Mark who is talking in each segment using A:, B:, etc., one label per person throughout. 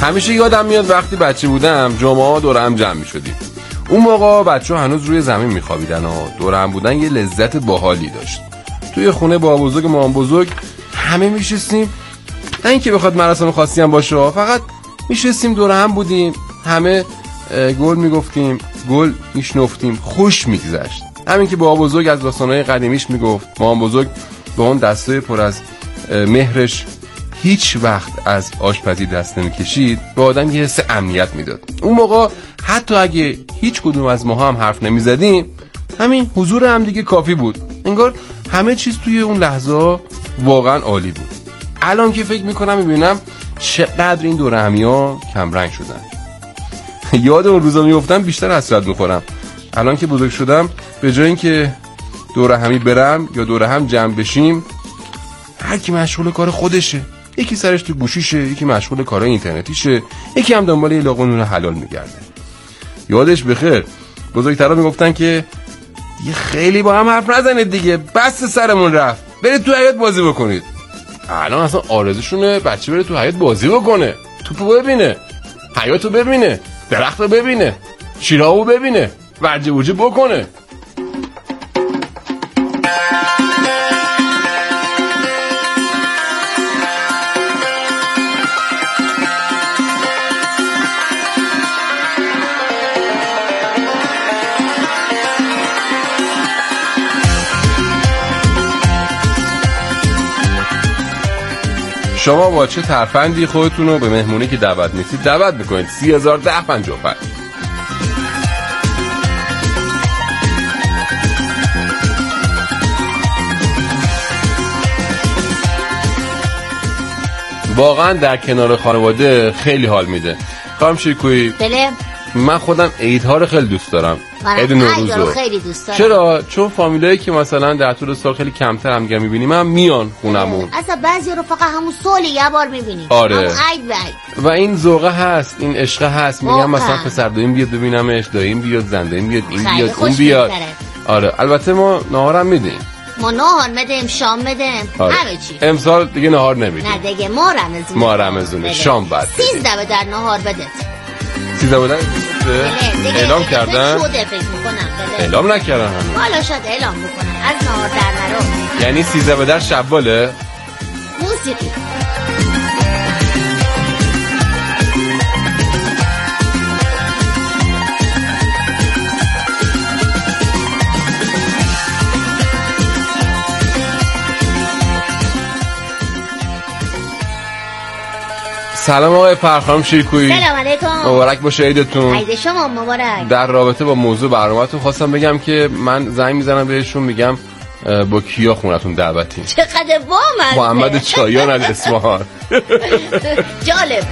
A: همیشه یادم میاد وقتی بچه بودم جمعه دور هم جمع میشدیم. اون موقع بچه‌ها هنوز روی زمین میخوابیدن و دور هم بودن یه لذت باحالی داشت. توی خونه با بزرگ مام بزرگ همه میشستیم، نه اینکه بخواد مراسم خاصی هم باشه، فقط میشستیم دور هم بودیم، همه گل میگفتیم، گل میشنفتیم، خوش میگذشت. همین که بابا بزرگ از داستانهای قدیمیش میگفت، مام بزرگ با اون دسته پر از مهرش هیچ وقت از آشپزی دست نمیکشید، به آدم یه حس امنیت میداد. اون موقع حتی اگه هیچ کدوم از ما هم حرف نمیزدیم، همین حضور هم دیگه کافی بود. انگار همه چیز توی اون لحظه واقعا عالی بود. الان که فکر میکنم میبینم چقدر این دور همی‌ها کم رنگ شدن. یاد اون روزا میافتم بیشتر حسرت میخورم. الان که بزرگ شدم به جای اینکه دور همی برم یا دور هم جمع بشیم، هر کی مشغول کار خودشه. یکی سرش تو گوشیشه، یکی مشغول کارهای اینترنتیشه، یکی هم دنبال یه لقمه نون حلال میگرده. یادش بخیر بزرگترا میگفتن که دیگه خیلی با هم حرف نزنید دیگه، بس سرمون رفت، برید تو حیاط بازی بکنید. الان اصلا آرزوشونه بچه بره تو حیاط بازی بکنه، توپو ببینه، حیاطو ببینه، درختو ببینه، شیره‌هو ببینه، ورجه بوجه بکنه. شما با چه ترفندی خودتون رو به مهمونی که دعوت نیستید دعوت میکنید؟ 301055. واقعا در کنار خانواده خیلی حال میده. خانم شیرکویی،
B: بله.
A: من خودم عیدها رو خیلی دوست دارم. عید نوروز رو
B: خیلی دوست دارم.
A: چرا؟ چون فامیلایی که مثلا در طول سال خیلی کمتر همدیگه میبینیم هم میان خونمون.
B: اصلا بعضی رو فقط همون سال یه بار میبینیم.
A: آره.
B: عید و عید.
A: و این ذوقه هست، این عشقه هست. میگم مثلا پسر داییم بیاد ببینمش، داییم بیاد، زن داییم بیاد، این بیاد، اون بیاد. آره. البته ما نهارم میدیم.
B: ما نهار میدیم، شام میدیم،
A: آره.
B: همه چی.
A: امسال دیگه نهار نمیدیم.
B: نه دیگه ما رمضونه.
A: شام بعد
B: 13 به در نهار بده.
A: 13 بدن اعلام کردن؟
B: شده فکر میکنم.
A: اعلام نکردن هنوز.
B: حالا شاید اعلام بکنن از نهار در نرو.
A: یعنی 13 بدر شواله؟
B: موسیقی.
A: سلام آقای فرخام شیرکویی.
B: سلام علیکم.
A: مبارک باشه عیدتون.
B: عید شما مبارک.
A: در رابطه با موضوع برنامه‌تون خواستم بگم که من زنگ میزنم بهشون، میگم با کیا خونتون دعوتی؟
B: چقدر بامزه.
A: محمد چایان از اصفهان.
B: جالب.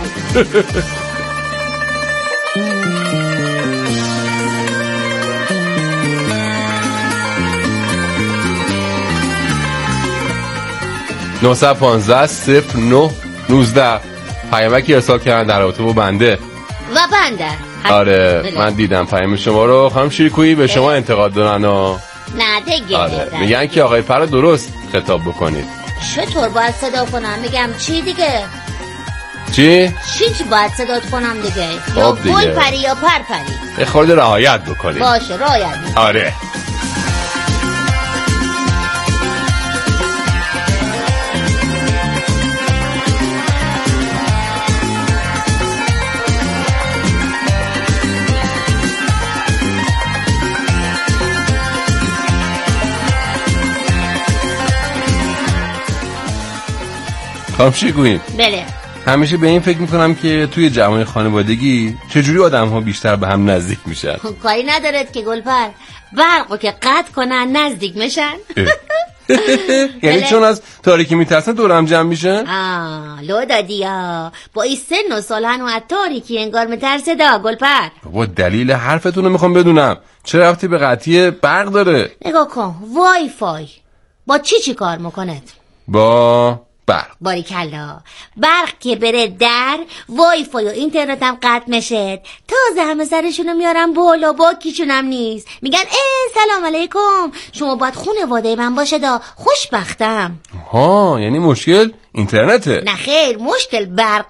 A: (915-09-19) پیامکی ارسال کردن در رابطه با بنده.
B: و بنده.
A: آره بله. من دیدم پیام شما رو. خانم شیرکویی به شما انتقاد دارن و
B: نه دیگه.
A: آره. میگن که آقای فرا درست خطاب بکنید.
B: چطور باید صدا کنم؟ میگم چی دیگه؟
A: چی
B: باید صدا کنم دیگه؟
A: یا
B: گل پری یا پر پری؟
A: یه خورده رعایت بکنید.
B: باشه رعایت.
A: آره. خانم شیرکویی،
B: بله.
A: همیشه به این فکر میکنم که توی جمعای خانوادگی چجوری آدم ها بیشتر به هم نزدیک میشن.
B: کاری ندارد که گلپر، برقو که قطع کنن نزدیک میشن.
A: یعنی چون از تاریکی میترسن دور هم جمع میشن؟
B: لو دادی ها، با این سن و سال هنو از تاریکی انگار میترسه دا گلپر.
A: بابا دلیل حرفتون رو میخوام بدونم، چه ربطی به قطعی برق داره؟
B: نگاه کن، وای فای با چی کار میکنه؟
A: با برق.
B: باریکلا، برق که بره در وای فای و اینترنت هم قطع میشه، تازه همه سرشونو میارم بالا، با کیشونم نیست، میگن سلام علیکم شما باید خانواده من باشه دا، خوشبختم.
A: یعنی مشکل اینترنته؟
B: نه خیر، مشکل برقه.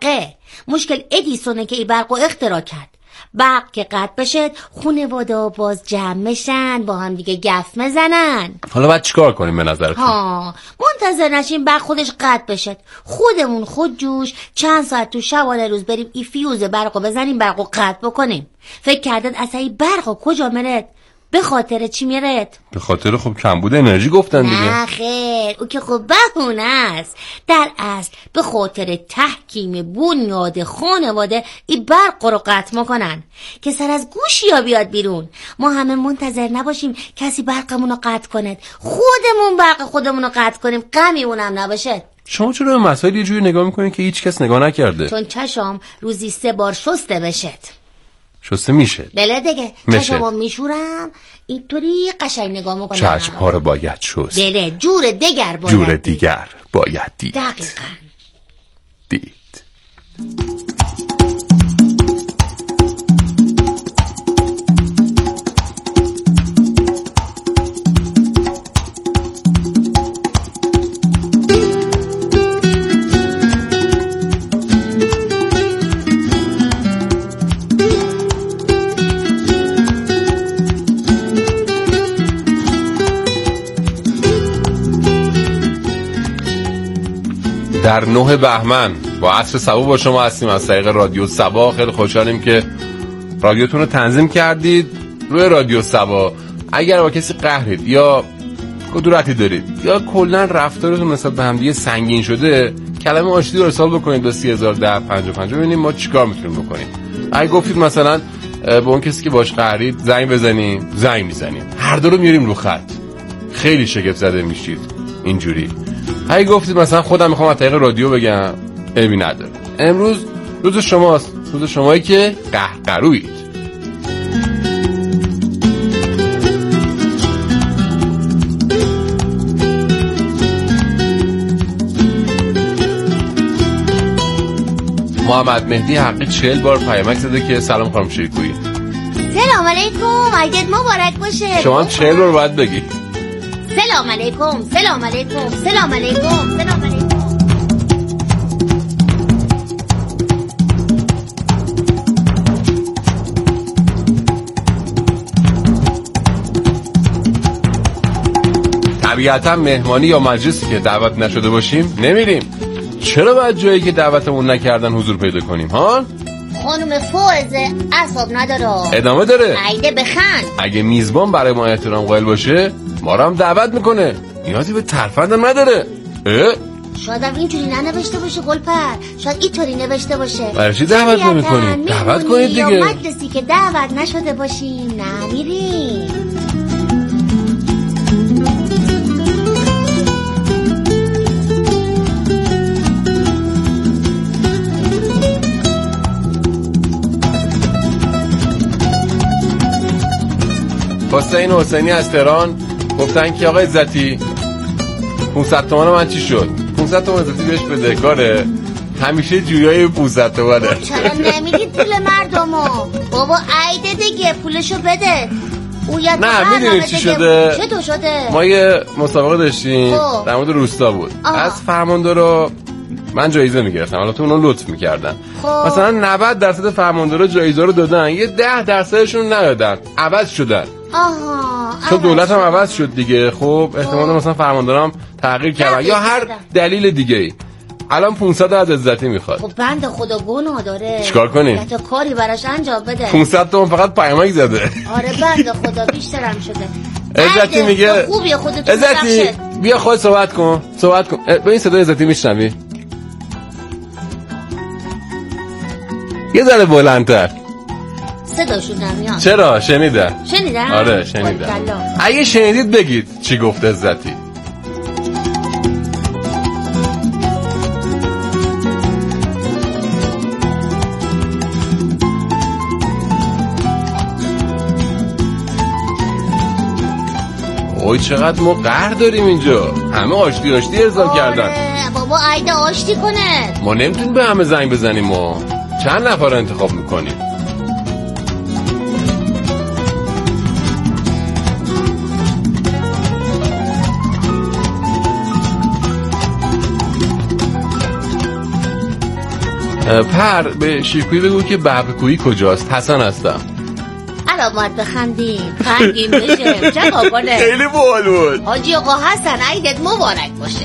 B: مشکل ادیسونه که این برق رو اختراع کرد. برق که قطع بشه خونواده باز جمع میشن با هم دیگه گف میزنن.
A: حالا باید چیکار کنیم به نظرتون؟
B: منتظر نشیم برق خودش قطع بشه، خودمون خود جوش چند ساعت تو شبانه روز بریم این فیوز برقو بزنیم برقو قطع بکنیم. فکر کردن اصلا این برقو کجا میرد؟ به خاطر چی میرد؟
A: به خاطر خب کمبود انرژی گفتن دیگه.
B: نه خیر، او که خب بهونه است. در اصل به خاطر تحکیم بنیاد خانواده این برق رو قطع میکنن که سر از گوشیا بیاد بیرون. ما همه منتظر نباشیم کسی برقمون رو قطع کنه، خودمون برق خودمون رو قطع کنیم، غمی اونم نباشه.
A: شما چرا به مسائل یه جوری نگاه میکنین که هیچ کس نگاه نکرده؟
B: چون چشم روزی 3 بار شسته بشد.
A: شسته میشه؟
B: بله دیگه، چشمو میشورم اینطوری قشنگ نگاه میکنم.
A: چشم ها رو باید شست.
B: بله، جور دیگر
A: باید دید.
B: دقیقاً
A: دید. در 9 بهمن با عصر صبا با شما هستیم از طریق رادیو صبا. خیلی خوشحالیم که رادیوتون رو تنظیم کردید روی رادیو صبا. اگر با کسی قهرید یا کدورتی دارید یا کلا رفتارتون نسبت به همدیگه سنگین شده، کلمه آشتی رو ارسال بکنید به 301055 ببینیم ما چیکار میتونیم بکنیم. اگه گفتید مثلا به اون کسی که باش قهرید زنگ بزنیم، زنگ میزنیم، هر دو رو میاریم رو خط. خیلی شگفت زده میشید اینجوری. اگه گفتید مثلا خودم میخوام از طریق رادیو بگم، عیبی نداره. امروز روز شماست، روز شمایی که قهقرویید. محمد مهدی حقی 40 بار پیامک زده که سلام خانم شیرکویی.
B: سلام علیکم، عیدت مبارک باشه.
A: شما هم 40 بار باید بگی
B: سلام علیکم، سلام علیکم، سلام علیکم، سلام علیکم.
A: طبیعتا مهمانی یا مجلسی که دعوت نشده باشیم نمیریم. چرا باید جایی که دعوتمون نکردن حضور پیدا کنیم ها؟
B: خانم فائزه اعصاب نداره.
A: ادامه داره.
B: عیده بخند.
A: اگه میزبان برای ما احترام قائل باشه ما رو هم دعوت میکنه، نیازی به ترفندم نداره.
B: شاید هم اینجوری ننوشته باشه گلپر، شاید اینطوری نوشته باشه.
A: برای چی دعوت نمی‌کنید؟ دعوت کنید دیگه.
B: یا مجلسی که دعوت نشده باشیم نمیریم.
A: حسین حسینی از تهران گفتن که آقای عزتی 500 تومان من چی شد؟ 500 تومان عزتی بهش بدهکاره، همیشه جویای 500 تومانه.
B: چرا نمیدید پول مردمو؟ بابا عیده دیگه پولشو بده.
A: نه میدونی چی شده؟
B: چطور شده؟
A: ما یه مسابقه داشتیم در مورد روستا بود. از فرماندارا من جایزه میگرفتم، حالا تو اونو لطف میکردن. مثلا 90% فرماندارا جایزه رو دادن، یه 10%شون ندادن، عوض شدن. چون دولت هم عوض شد دیگه. خب احتمالا مثلا فرماندارم تغییر کردن یا هر دلیل دیگه ای. الان 500 از عزتی میخواد.
B: خب بنده خدا گناه داره،
A: چیکار کنیم؟
B: تا کاری براش انجام بده.
A: 500 تومن فقط پیامک زده.
B: آره بنده خدا بیشترم شده.
A: عزتی میگه
B: خوبیه خودتون
A: عزتی بیا خود صحبت کن به این صدای عزتی میشنوی؟ یه ذره بلندتر.
B: صداشون نمیاد.
A: چرا؟ شنیدم. آره شنیدم. اگه شنیدید بگید چی گفت عزتی. اوه چقدر ما قهر داریم اینجا، همه آشتی ارسال کردن.
B: بابا عیده آشتی کنه.
A: ما نمیتونیم به همه زنگ بزنیم، ما چند نفر انتخاب میکنیم. پر به شیرکویی بگو که برق‌کویی کجاست. حسن هستم.
B: علامت بخندیم خندیم بشه چه کنه.
A: خیلی باحال بود.
B: حاجی آقا حسن عیدت مبارک باشه.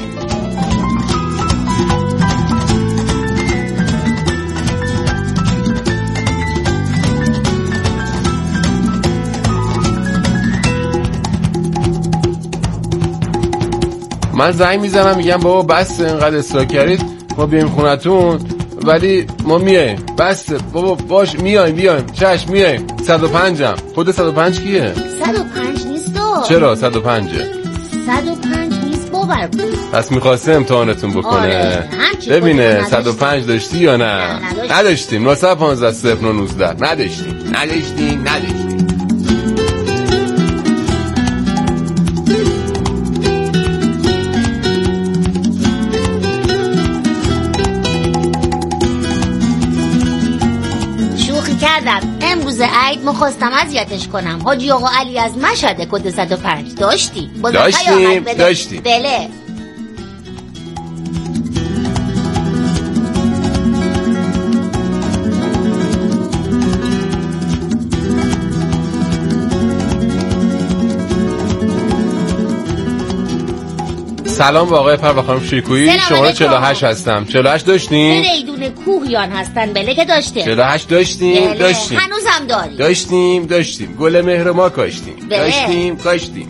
A: من زنگ میزنم میگم بابا بس اینقدر اصرار کردید ما بیایم خونتون، ولی ما میایم. بس بابا باش میایم چشم میایم. 105م. خود 105 کیه؟
B: 105 نیست.
A: چرا 105؟
B: 105 نیست باور کن.
A: پس میخواسته امتحانتون بکنه. ببینه 105 داشتی یا نه؟ نداشتیم. 915 019 نداشتیم.
B: امروز عید مخواستم اذیتش کنم. حاجی آقا علی از مشهد کد 105 داشتیم. بله.
A: سلام به آقای پر و خانم شیرکویی. شماره 48 هستم. 48 داشتیم؟
B: ریدون کوهیان هستن بله که داشتیم.
A: 48 داشتیم؟
B: بله.
A: داشتیم.
B: هنوزم داریم.
A: داشتیم. گل مهر ما کاشتیم.
B: بله.
A: کاشتیم.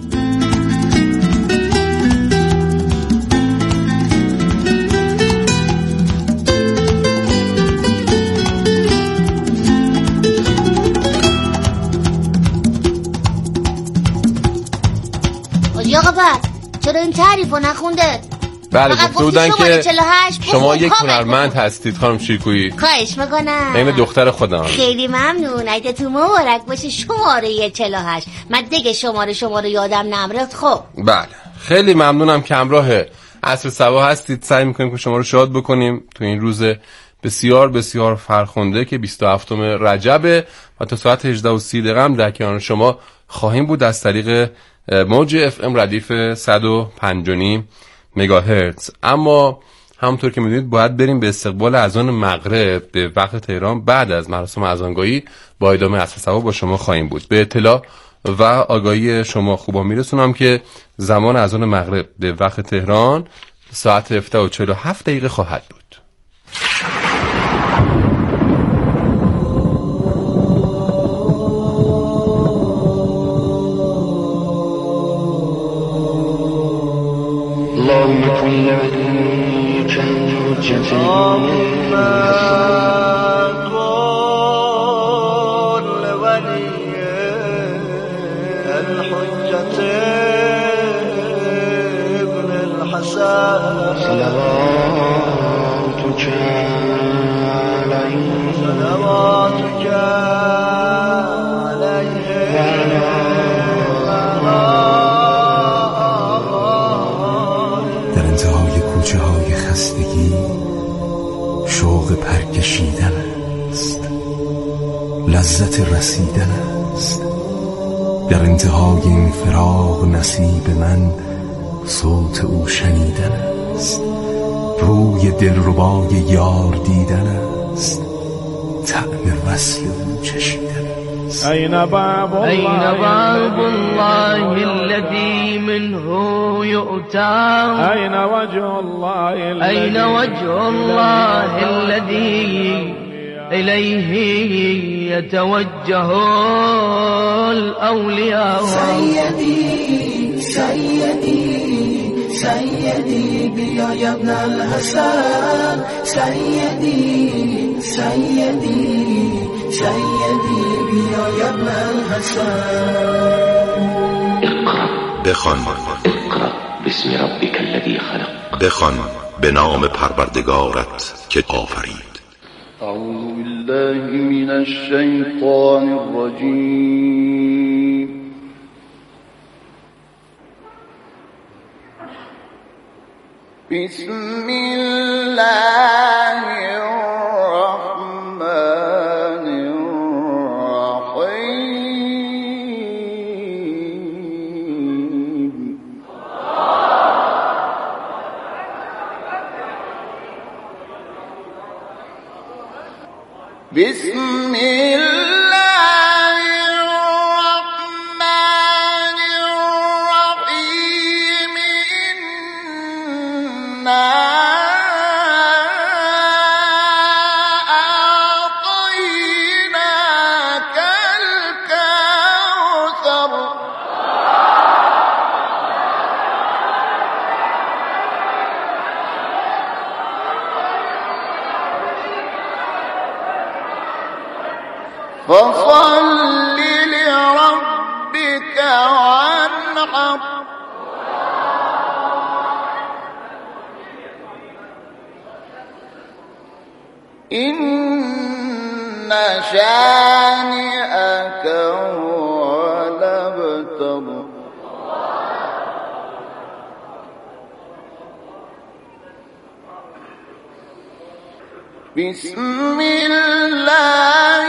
B: حاجی آقا چرا این تعریفو نخونده؟
A: بله گفته بودن که شما یک هنرمند هستید خانم شیرکویی.
B: خواهش میکنم.
A: این دختر خودم.
B: خیلی ممنون. عیدتون مبارک باشه. شماره 48. من دیگه شماره یادم نمیاد. خب
A: بله خیلی ممنونم که همراه عصر صبا هستید. سعی میکنیم که شما رو شاد بکنیم تو این روز بسیار بسیار فرخنده که 27 رجبه و تا ساعت 18:30 در کنار شما خواهیم بود از طریق موج FM ردیف 105.5 مگاهرتز. اما همونطور که میدونید باید بریم به استقبال اذان مغرب به وقت تهران. بعد از مراسم اذانگاهی با ادامه عصر صبا با شما خواهیم بود. به اطلاع و آگاهی شما خوبا میرسونم که زمان اذان مغرب به وقت تهران ساعت 17:47 خواهد بود.
C: اللهم كن وليك الحجة ابن الحسن صلواتك
D: کوچه های خستگی شوق پرکشیدن است، لذت رسیدن است. در انتهای این فراق نصیب من صوت او شنیدن است، روی دلربای یار دیدن است، طعم وصل او چشیدن است.
C: أين باب الله الذي منه يؤتى أين وجه الله الذي إليه يتوجه الأولياء سيدي بيا يا ابن الحسن سيدي بيا يا ابن الحسن
E: بخوان
C: باسم ربك الذي خلق
E: بخوان به نام پروردگارت که آفرید.
C: اعوذ بالله من الشیطان الرجیم بسم الله الرحمن الرحیم
F: بسم الله الرحمن الرحيم إنا أعطيناك الكوثر فصل لربك وانحر إن شانئك هو الأبتر بسم الله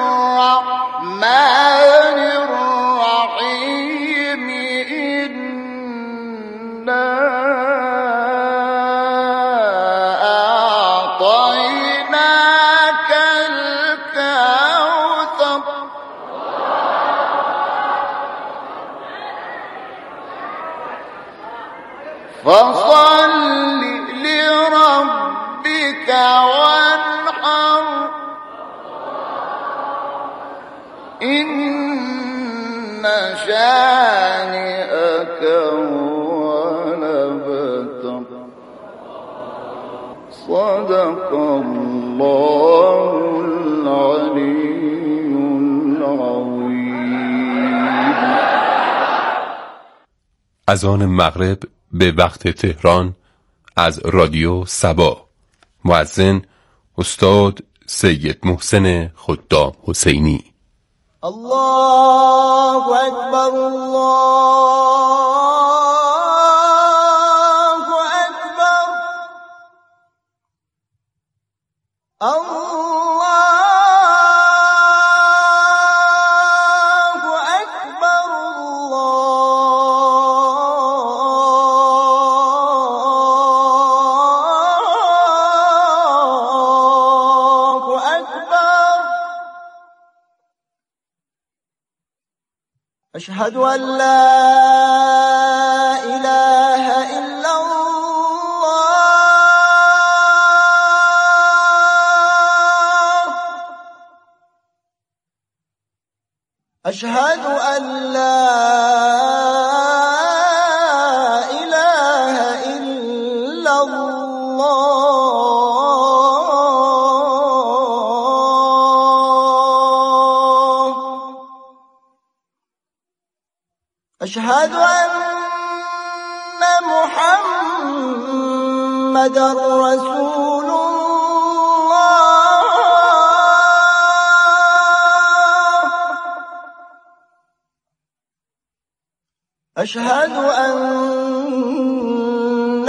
F: الرحمن الرحيم إنا أعطيناك الكوثر فصل لربك وانحر إن شانئك هو الأبتر صدق الله العلي العظيم.
A: اذان مغرب به وقت تهران از رادیو سبا. مؤذن استاد سید محسن خدام حسینی.
F: الله أكبر الله أكبر الله أكبر الله أكبر أشهد أن لا إله إلا الله أشهد أن لا إله إلا الله أشهد أن محمدًا رسول الله أشهد أن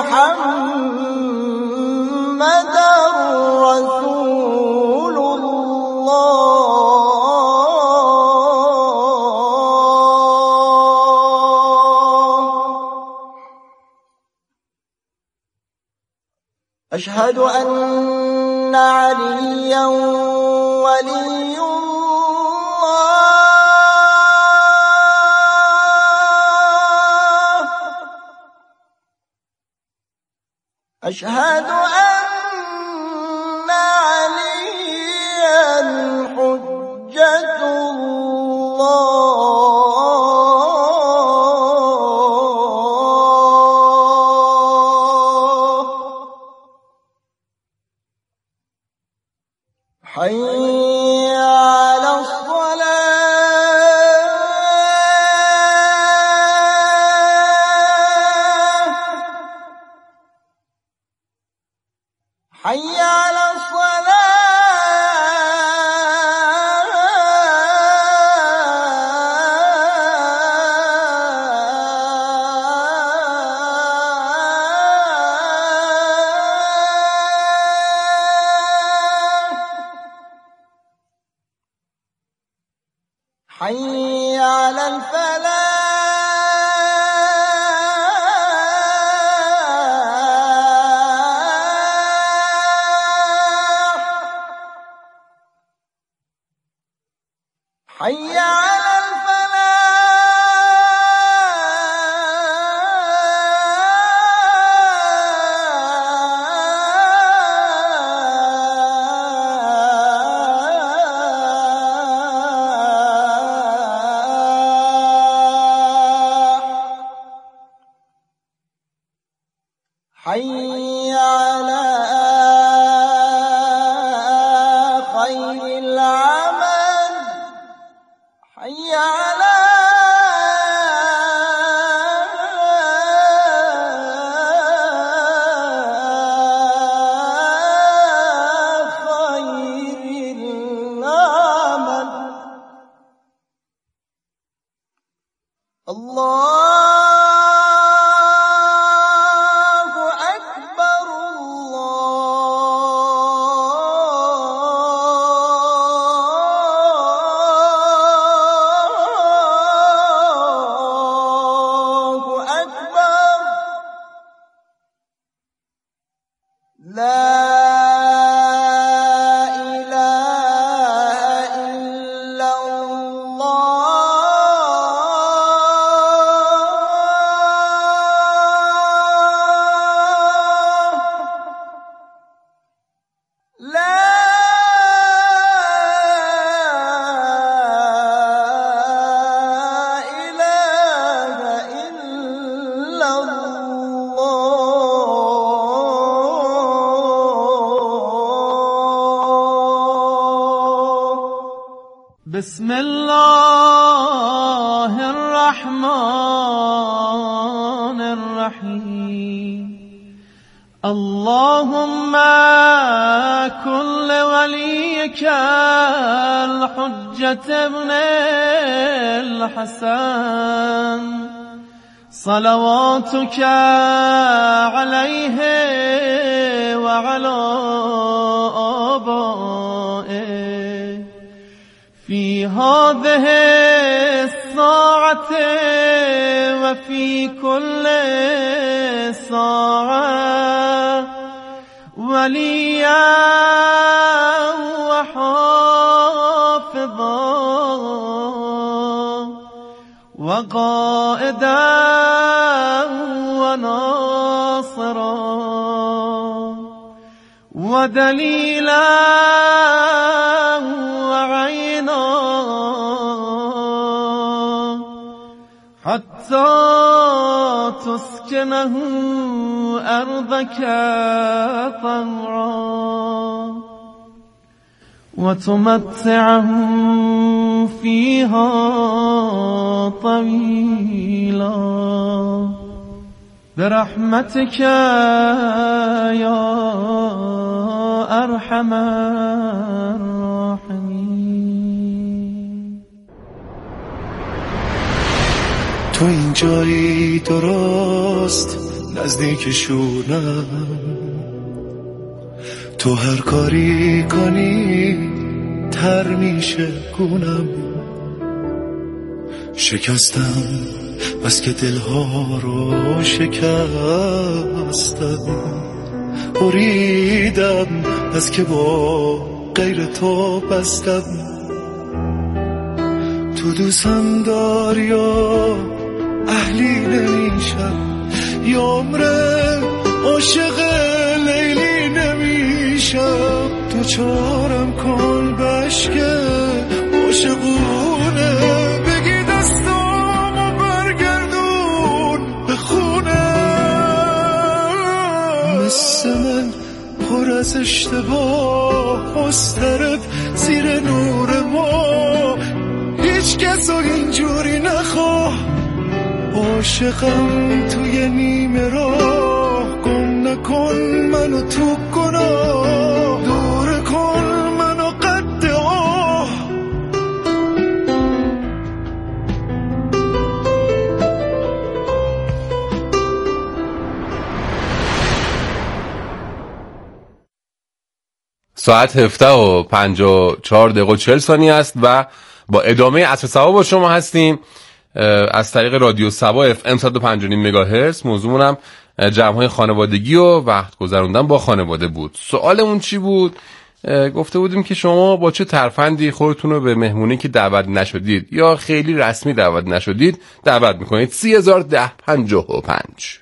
F: محمدًا رسول أشهد أن عليا ولي الله أشهد أن عليا حجة الله حي على الصلاة حي على حي على الفلاح حي على حي على خير العمل حي على خير العمل الله
G: بسم الله الرحمن الرحيم اللهم كن لوليك الحجة ابن الحسن صلواتك عليه وعلى آبائه في هذه الساعة وفي كل ساعة وليا وحافظا وقائدا وناصرا ودليلا وعينا حتى تسكنه أرضك طوعا وتمتعه فيها طويلا برحمتك يا أرحم الراحمين.
H: تو اینجایی درست نزدیک شونم، تو هر کاری کنی تر میشه گونم، شکستم بس که دلها رو شکستم، بریدم بس که با غیر تو بستم، تو دوستم داری یا اهلی نمیشم، یا عمره عاشق لیلی نمیشم، تو چارم کن بشکه عاشقونه، بگی دستامو برگردون به خونه، مثل من پر از اشتباه مضطرب زیر نور ما، هیچ کس رو اینجوری نخواه، عاشقم توی نیمه راه، گم نکن منو تو گناه، دور کن منو قد آه.
A: ساعت 7:54 است و با ادامه عصر سبا با شما هستیم از طریق رادیو سبا FM 105.5 مگاهرتز. موضوعمون هم جمع‌های خانوادگی و وقت گذروندن با خانواده بود. سوالمون چی بود؟ گفته بودیم که شما با چه ترفندی خودتون رو به مهمونی که دعوت نشدید یا خیلی رسمی دعوت نشدید دعوت میکنید. 301055.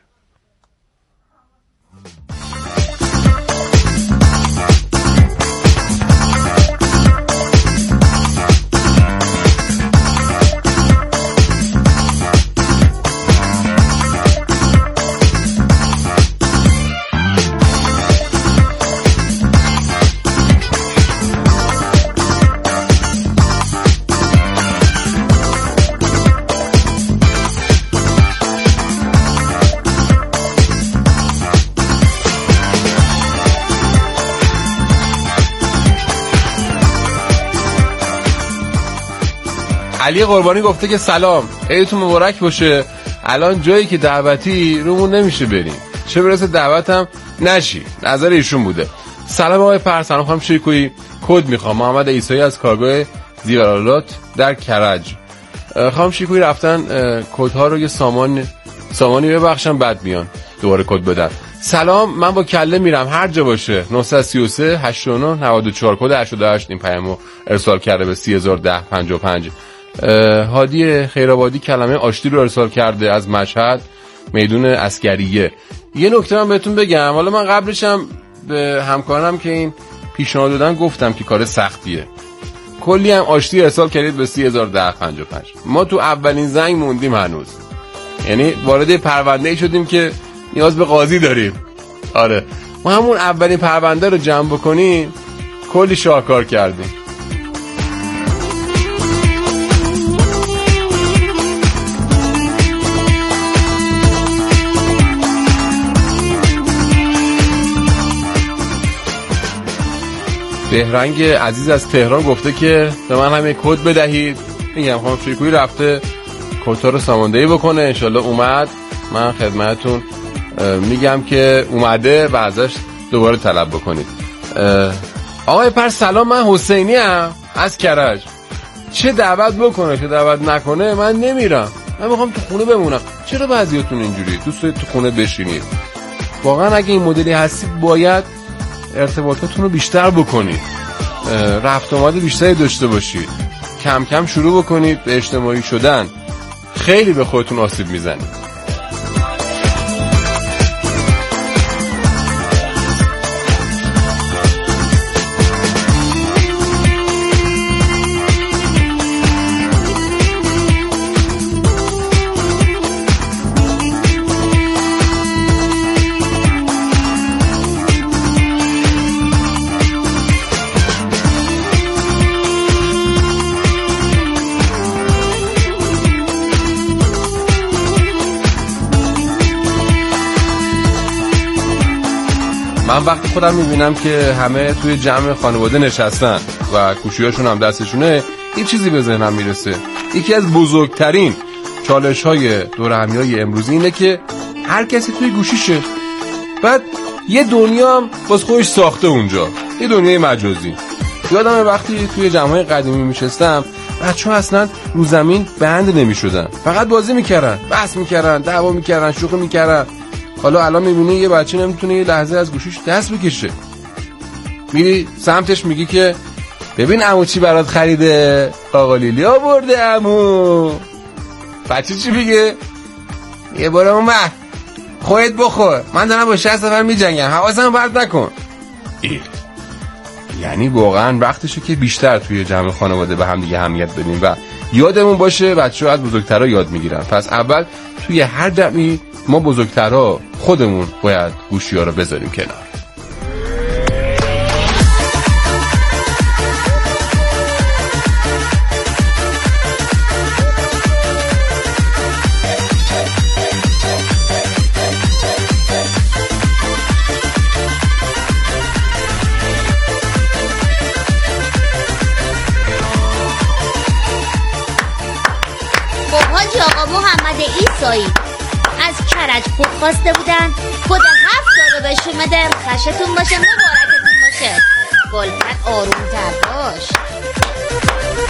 A: علی قربانی گفته که سلام، عیدتون مبارک باشه. الان جایی که دعوتی رومون نمیشه بریم، چه برسه دعوتم نشی. نظر ایشون بوده. سلام آقای پر، سلام خانم شیکویی. کد میخوام. محمد عیسایی از کارگاه زیارالات در کرج. خانم شیکویی رفتن کدها رو یه سامانی ببخشن بعد بیان دوباره کد بدن. سلام، من با کله میرم هر جا باشه. 933 89 94 کد 88 این پیامو ارسال کرده به 301055. هادی خیرآبادی کلمه آشتی رو ارسال کرده از مشهد میدون عسکریه. یه نکته من بهتون بگم، حالا من قبلشم به همکارم که این پیشنهاد دادن گفتم که کار سختیه. کلی هم آشتی ارسال کردید به 301055. ما تو اولین زنگ موندیم هنوز، یعنی وارد پرونده شدیم که نیاز به قاضی داریم. آره، ما همون اولین پرونده رو جمع بکنیم کلی شاهکار کردیم. بهرنگ عزیز از تهران گفته که به من هم یک کد بدهید. میگم خانم شیکویی رفته کدها رو ساماندهی بکنه، انشالله اومد. من خدمتتون میگم که اومده و ازش دوباره طلب بکنید. آقای پر سلام، من حسینی ام از کرج. چه دعوت بکنه چه دعوت نکنه من نمیرم، من میخوام تو خونه بمونم. چرا بعضیاتون اینجوری دوست دارید تو خونه بشینید؟ واقعا اگه این مدلی هستید باید ارتباطاتون رو بیشتر بکنید، رفت آمد بیشتری داشته باشید، کم کم شروع بکنید به اجتماعی شدن. خیلی به خودتون آسیب میزنید. من وقتی خودم میبینم که همه توی جمع خانواده نشستن و گوشیاشون هم دستشونه، این چیزی به ذهنم میرسه. یکی از بزرگترین چالش‌های دور همیای امروزی اینه که هر کسی توی گوشیشه، بعد یه دنیا هم باز خودش ساخته اونجا، یه دنیای مجازی. یادمه وقتی توی جمع‌های قدیمی میشستم بچه‌ها اصلا رو زمین بند نمیشدن، فقط بازی میکردن، بحث میکردن، دعوا میکردن، شوخی میکردن. حالا الان میبینی یه بچه نمیتونه یه لحظه از گوشیش دست بکشه، میری سمتش میگی که ببین عمو چی برات خریده، آقا لیلی آورده عمو. بچه چی میگه؟ یه بارم اومد خودت بخور، من دارم با 60 نفر میجنگم، حواسم پرت نکن. یعنی واقعا وقتشه که بیشتر توی جمع خانواده به هم دیگه اهمیت بدیم و یادمون باشه بچه‌ها از بزرگترها یاد میگیرن. پس اول توی هر جمعی ما بزرگترها خودمون باید گوشی‌ها رو بذاریم کنار.
B: حاجی آقا محمد عیسایی از کرج پول خواسته بودن، کد 7 رو بهشون بدم. خشتون باشه، مبارکتون باشه. گلپن آروم تر باش.